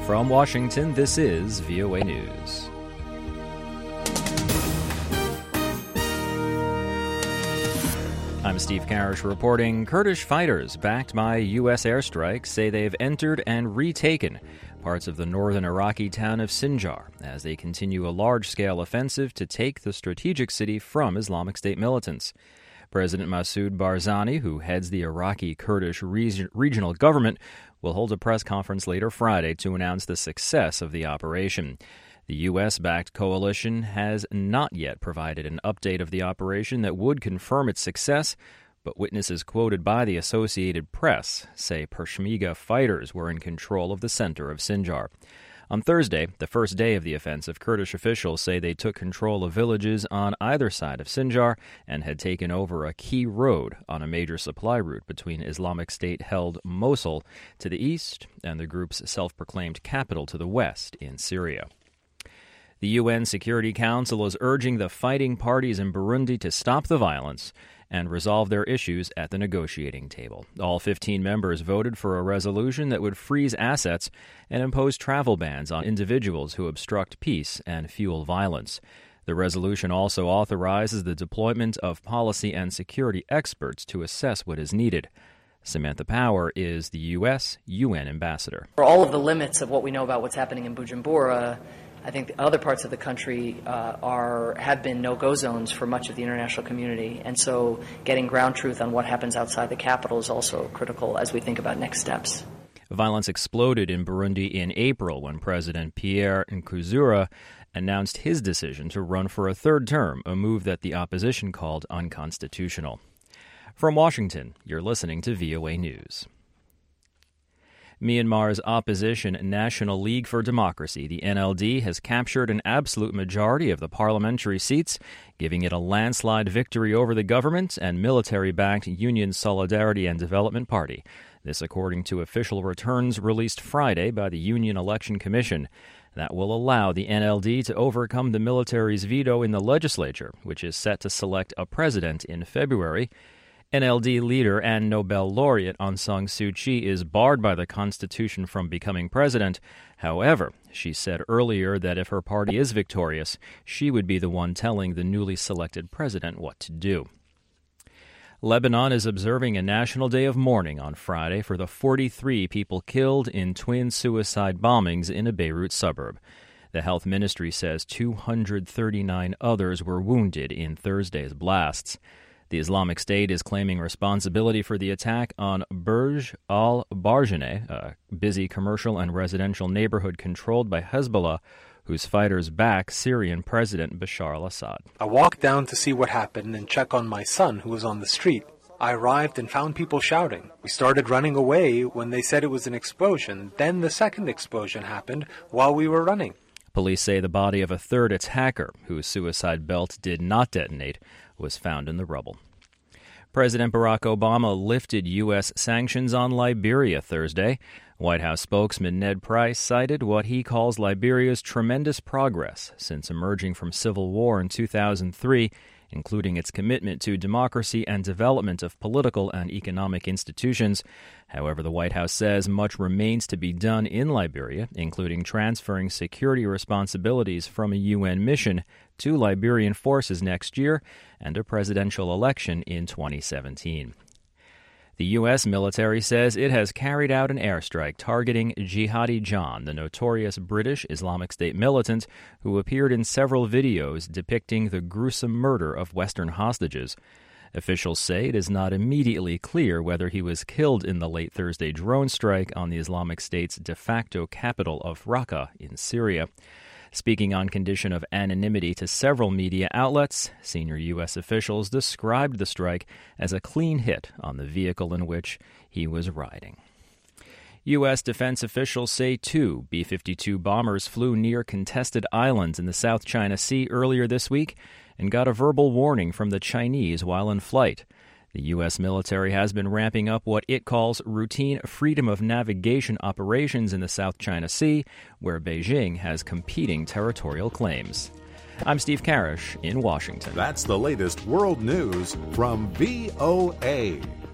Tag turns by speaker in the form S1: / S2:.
S1: From Washington, this is VOA News. I'm Steve Karish reporting. Kurdish fighters backed by U.S. airstrikes say they've entered and retaken parts of the northern Iraqi town of Sinjar as they continue a large-scale offensive to take the strategic city from Islamic State militants. President Masoud Barzani, who heads the Iraqi Kurdish regional government, will hold a press conference later Friday to announce the success of the operation. The U.S.-backed coalition has not yet provided an update of the operation that would confirm its success, but witnesses quoted by the Associated Press say Peshmerga fighters were in control of the center of Sinjar. On Thursday, the first day of the offensive, Kurdish officials say they took control of villages on either side of Sinjar and had taken over a key road on a major supply route between Islamic State-held Mosul to the east and the group's self-proclaimed capital to the west in Syria. The UN Security Council is urging the fighting parties in Burundi to stop the violence and resolve their issues at the negotiating table. All 15 members voted for a resolution that would freeze assets and impose travel bans on individuals who obstruct peace and fuel violence. The resolution also authorizes the deployment of policy and security experts to assess what is needed. Samantha Power is the U.S. UN ambassador.
S2: For all of the limits of what we know about what's happening in Bujumbura, I think other parts of the country have been no-go zones for much of the international community, and so getting ground truth on what happens outside the capital is also critical as we think about next steps.
S1: Violence exploded in Burundi in April when President Pierre Nkurunziza announced his decision to run for a third term, a move that the opposition called unconstitutional. From Washington, you're listening to VOA News. Myanmar's opposition National League for Democracy, the NLD, has captured an absolute majority of the parliamentary seats, giving it a landslide victory over the government and military-backed Union Solidarity and Development Party. This according to official returns released Friday by the Union Election Commission. That will allow the NLD to overcome the military's veto in the legislature, which is set to select a president in February. NLD leader and Nobel laureate Aung San Suu Kyi is barred by the Constitution from becoming president. However, she said earlier that if her party is victorious, she would be the one telling the newly selected president what to do. Lebanon is observing a national day of mourning on Friday for the 43 people killed in twin suicide bombings in a Beirut suburb. The health ministry says 239 others were wounded in Thursday's blasts. The Islamic State is claiming responsibility for the attack on Burj al-Barjane, a busy commercial and residential neighborhood controlled by Hezbollah, whose fighters back Syrian President Bashar al-Assad.
S3: I walked down to see what happened and check on my son, who was on the street. I arrived and found people shouting. We started running away when they said it was an explosion. Then the second explosion happened while we were running.
S1: Police say the body of a third attacker, whose suicide belt did not detonate, was found in the rubble. President Barack Obama lifted U.S. sanctions on Liberia Thursday. White House spokesman Ned Price cited what he calls Liberia's tremendous progress since emerging from civil war in 2003, including its commitment to democracy and development of political and economic institutions. However, the White House says much remains to be done in Liberia, including transferring security responsibilities from a UN mission to Liberian forces next year and a presidential election in 2017. The U.S. military says it has carried out an airstrike targeting Jihadi John, the notorious British Islamic State militant who appeared in several videos depicting the gruesome murder of Western hostages. Officials say it is not immediately clear whether he was killed in the late Thursday drone strike on the Islamic State's de facto capital of Raqqa in Syria. Speaking on condition of anonymity to several media outlets, senior U.S. officials described the strike as a clean hit on the vehicle in which he was riding. U.S. defense officials say 2 B-52 bombers flew near contested islands in the South China Sea earlier this week and got a verbal warning from the Chinese while in flight. The U.S. military has been ramping up what it calls routine freedom of navigation operations in the South China Sea, where Beijing has competing territorial claims. I'm Steve Karish in Washington.
S4: That's the latest world news from VOA.